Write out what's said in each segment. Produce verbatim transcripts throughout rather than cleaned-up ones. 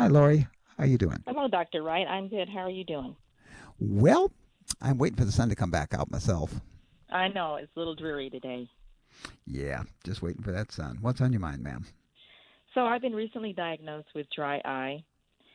Hi, Lori. How you doing? Hello, Doctor Wright. I'm good. How are you doing? Well, I'm waiting for the sun to come back out myself. I know it's a little dreary today. Yeah, just waiting for that sun. What's on your mind, ma'am? So I've been recently diagnosed with dry eye.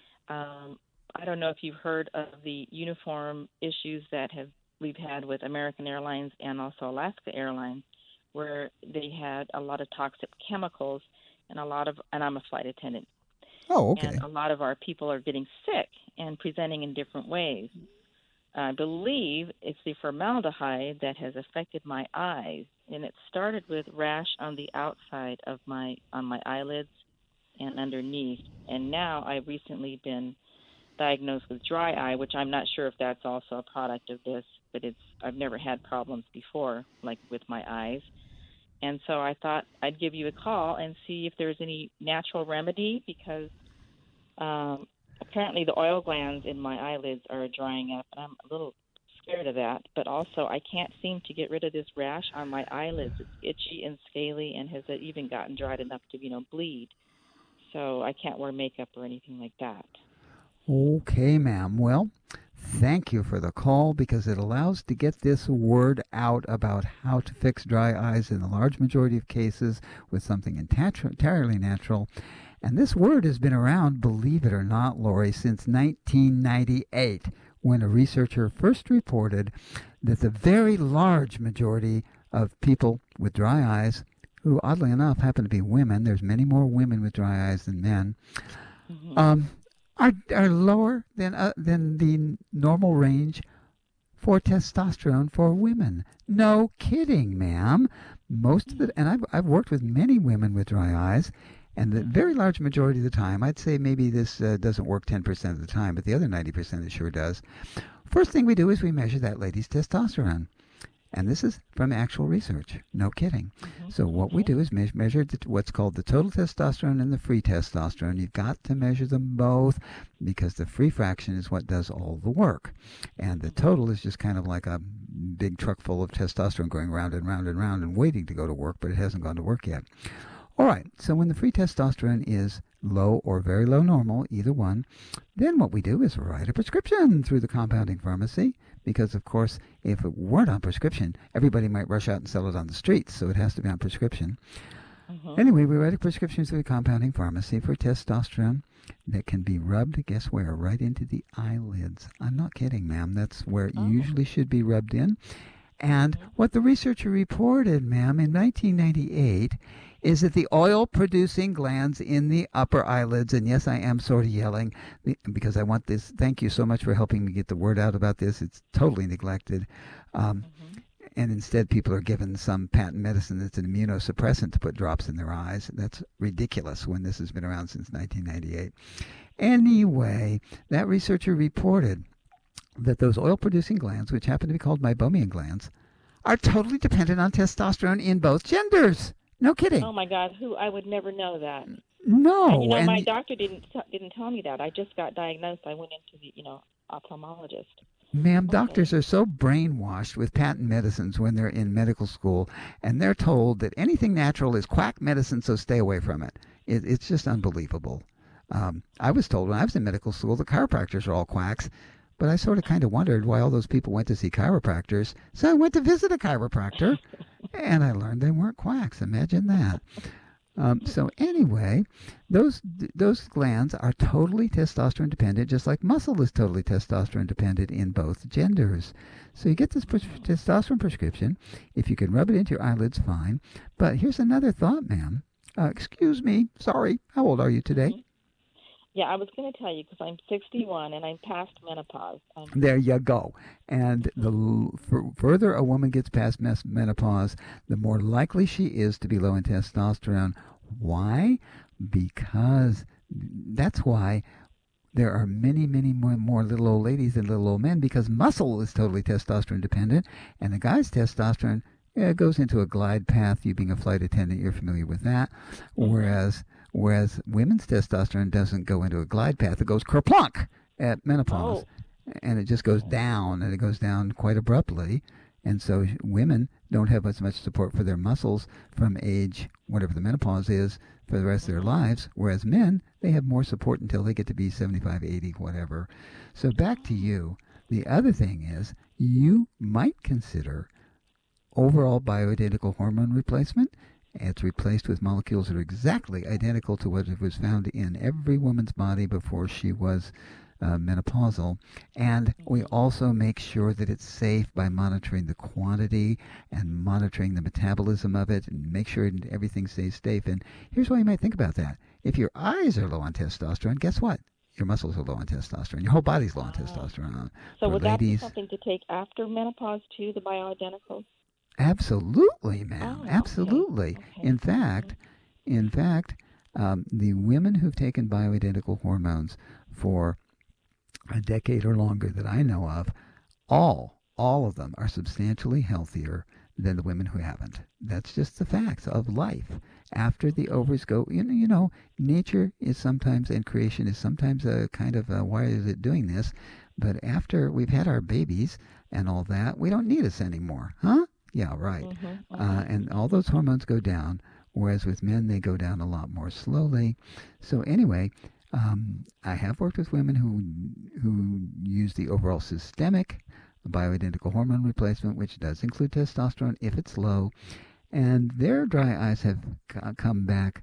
Um, I don't know if you've heard of the uniform issues that have we've had with American Airlines and also Alaska Airlines, where they had a lot of toxic chemicals and a lot of, and I'm a flight attendant, Oh, and okay. a lot of our people are getting sick and presenting in different ways. I believe it's the formaldehyde that has affected my eyes, and it started with rash on the outside of my on my eyelids and underneath, and now I've recently been diagnosed with dry eye, which I'm not sure if that's also a product of this, but it's I've never had problems before, like with my eyes, and so I thought I'd give you a call and see if there's any natural remedy because um, apparently, the oil glands in my eyelids are drying up, and I'm a little scared of that. But also, I can't seem to get rid of this rash on my eyelids. It's itchy and scaly, and has even gotten dried enough to, you know, bleed. So I can't wear makeup or anything like that. Okay, ma'am. Well, thank you for the call because it allows to get this word out about how to fix dry eyes in the large majority of cases with something entirely natural. And this word has been around, believe it or not, Lori, since nineteen ninety-eight, when a researcher first reported that the very large majority of people with dry eyes, who oddly enough happen to be women, there's many more women with dry eyes than men, Mm-hmm. um, are, are lower than, uh, than the normal range for testosterone for women. No kidding, ma'am. Most of the, and I've, I've worked with many women with dry eyes, and the very large majority of the time, I'd say maybe this uh, doesn't work ten percent of the time, but the other ninety percent it sure does. First thing we do is we measure that lady's testosterone. And this is from actual research. No kidding. Mm-hmm. So what we Okay. do is me- measure the, what's called the total testosterone and the free testosterone. You've got to measure them both because the free fraction is what does all the work. And the Mm-hmm. total is just kind of like a big truck full of testosterone going round and round and round and waiting to go to work, but it hasn't gone to work yet. All right, so when the free testosterone is low or very low normal, either one, then what we do is write a prescription through the compounding pharmacy because, of course, if it weren't on prescription, everybody might rush out and sell it on the streets, so it has to be on prescription. Mm-hmm. Anyway, we write a prescription through the compounding pharmacy for testosterone that can be rubbed, guess where? Right into the eyelids. I'm not kidding, ma'am. That's where it Oh. usually should be rubbed in. And Mm-hmm. what the researcher reported, ma'am, in nineteen ninety-eight is that the oil producing glands in the upper eyelids, and yes, I am sort of yelling because I want this. Thank you so much for helping me get the word out about this. It's totally neglected. Um, Mm-hmm. and instead, people are given some patent medicine that's an immunosuppressant to put drops in their eyes. That's ridiculous when this has been around since nineteen ninety-eight. Anyway, that researcher reported that those oil producing glands, which happen to be called meibomian glands, are totally dependent on testosterone in both genders. No kidding. Oh my God, who I would never know that. And you No, know, my and doctor didn't t- didn't tell me that. I just got diagnosed. I went into the, you know, ophthalmologist. ma'am, doctors Okay. are so brainwashed with patent medicines when they're in medical school, and they're told that anything natural is quack medicine, so stay away from it. it it's just unbelievable. Um, I was told when I was in medical school the chiropractors are all quacks, but I sort of kind of wondered why all those people went to see chiropractors. So I went to visit a chiropractor, and I learned they weren't quacks. Imagine that. Um, so anyway, those those glands are totally testosterone dependent, just like muscle is totally testosterone dependent in both genders. So you get this pres- testosterone prescription. If you can rub it into your eyelids, fine. But here's another thought, ma'am. Uh, excuse me. Sorry. How old are you today? Mm-hmm. Yeah, I was going to tell you because I'm sixty-one and I'm past menopause. I'm. There you go. And the Mhm. f- further a woman gets past mes- menopause, the more likely she is to be low in testosterone. Why? Because that's why there are many, many more, more little old ladies than little old men because muscle is totally testosterone dependent, and a guy's testosterone yeah, goes into a glide path. You being a flight attendant, you're familiar with that. Mhm. Whereas, whereas women's testosterone doesn't go into a glide path; it goes kerplunk at menopause, Oh. and it just goes down, and it goes down quite abruptly. And so women don't have as much support for their muscles from age, whatever the menopause is, for the rest of their lives, whereas men, they have more support until they get to be seventy-five, eighty, whatever. So back to you. The other thing is you might consider overall bioidentical hormone replacement. It's replaced with molecules that are exactly identical to what was found in every woman's body before she was uh, menopausal. And we also make sure that it's safe by monitoring the quantity and monitoring the metabolism of it and make sure everything stays safe. And here's why you might think about that. If your eyes are low on testosterone, guess what? Your muscles are low on testosterone. Your whole body's low on testosterone. So For would ladies, that be something to take after menopause too, the bioidenticals? absolutely, ma'am. Oh, Absolutely. okay. Okay. In fact, in fact, um, the women who've taken bioidentical hormones for a decade or longer that I know of, all, all of them are substantially healthier than the women who haven't. That's just the facts of life. After the ovaries go, you know, you know, nature is sometimes, and creation is sometimes a kind of, a, why is it doing this? But after we've had our babies and all that, we don't need us anymore, huh? Yeah, right. Mm-hmm, mm-hmm. Uh, and all those hormones go down, whereas with men they go down a lot more slowly. So anyway, um, I have worked with women who who use the overall systemic bioidentical hormone replacement, which does include testosterone if it's low, and their dry eyes have c- come back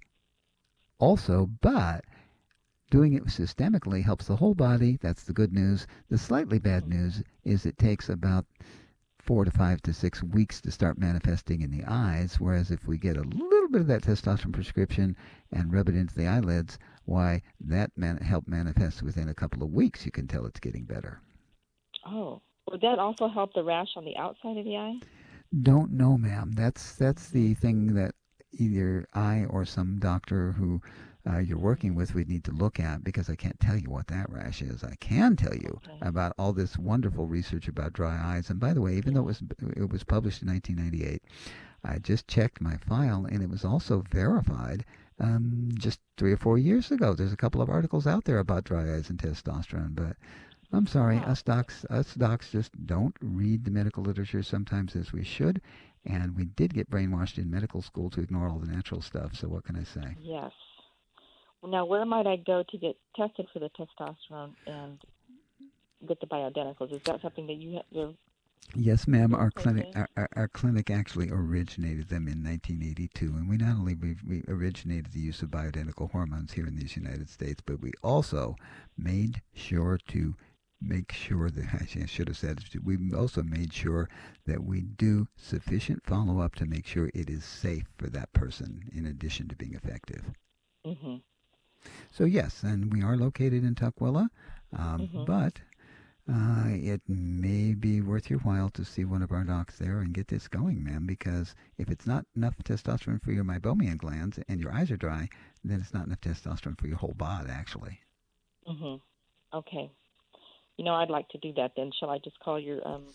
also, but doing it systemically helps the whole body. That's the good news. The slightly bad news is it takes about four to five to six weeks to start manifesting in the eyes, whereas if we get a little bit of that testosterone prescription and rub it into the eyelids, why, that man- help manifest within a couple of weeks. You can tell it's getting better. Oh, would that also help the rash on the outside of the eye? Don't know, ma'am. That's that's the thing that either I or some doctor who uh, you're working with would need to look at, because I can't tell you what that rash is. I can tell you Okay. about all this wonderful research about dry eyes. And by the way, even though it was it was published in nineteen ninety-eight, I just checked my file, and it was also verified um, just three or four years ago. There's a couple of articles out there about dry eyes and testosterone, but I'm sorry, Wow. us docs, us docs just don't read the medical literature sometimes as we should, and we did get brainwashed in medical school to ignore all the natural stuff. So what can I say? Yes. Well, now, where might I go to get tested for the testosterone and get the bioidenticals? Is that something that you have? Yes, ma'am. Our Okay. clinic, our, our, our clinic actually originated them in nineteen eighty-two, and we not only we, we originated the use of bioidentical hormones here in these United States, but we also made sure to make sure that I should have said we also made sure that we do sufficient follow-up to make sure it is safe for that person, in addition to being effective. Mm-hmm. So yes, and we are located in Tukwila, um, Mm-hmm. but uh, it may be worth your while to see one of our docs there and get this going, ma'am, because if it's not enough testosterone for your meibomian glands and your eyes are dry, then it's not enough testosterone for your whole body, actually. Mm-hmm. Okay. You know, I'd like to do that then. Shall I just call your um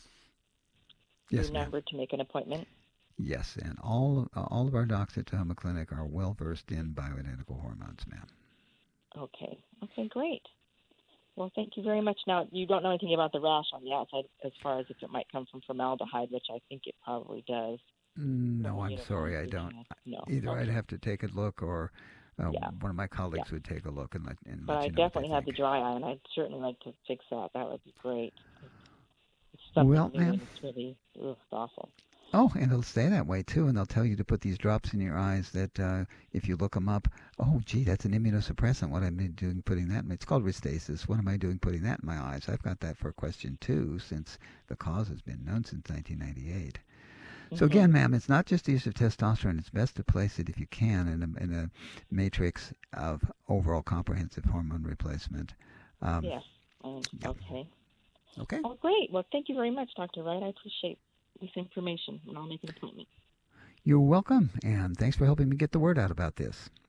Yes, your ma'am. number to make an appointment? Yes, and all uh, all of our docs at Tahoma Clinic are well versed in bioidentical hormones, ma'am. Okay. Okay, great. Well, thank you very much. Now, you don't know anything about the rash on the outside as far as if it might come from formaldehyde, which I think it probably does. No, From I'm sorry, I University don't. Channel. No. Either I'd Okay. have to take a look, or uh, Yeah. one of my Yeah. colleagues would take a look and let and But let I you know what they definitely have the think. dry eye, and I'd certainly like to fix that. That would be great. It's Well, something new, ma'am. and it's really ugh, it's awful. Oh, and it'll stay that way too, and they'll tell you to put these drops in your eyes that uh, if you look them up, oh, gee, that's an immunosuppressant. What am I doing putting that in? It's called Restasis. What am I doing putting that in my eyes? I've got that for a question too, since the cause has been known since nineteen ninety-eight. So Mm-hmm. again, ma'am, it's not just the use of testosterone. It's best to place it, if you can, in a, in a matrix of overall comprehensive hormone replacement. Um, Yes. Um, yeah. Okay. Okay. Oh, great. Well, thank you very much, Doctor Wright. I appreciate this information, and I'll make an appointment. You're welcome, and thanks for helping me get the word out about this.